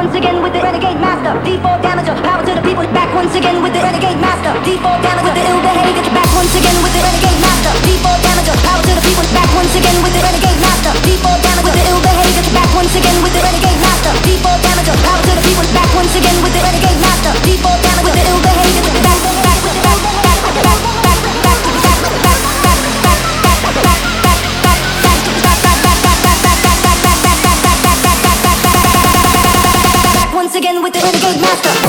once again with the renegade master. D4 damager, power to the people. Back once again with the renegade master. D4 damager with the ill behavior. Back once again with the renegade master. D4 damager, power to the people. Back once again with the renegade master. D4 damager with the ill behavior. Back once again with the renegade master. D4 damager, power to the people. Back once again with the renegade master. D4 damager with the ill behavior. Back with the back with the back with the back with the back with the back with the back with the back with the back with the back with the back with the back once again with the renegade master.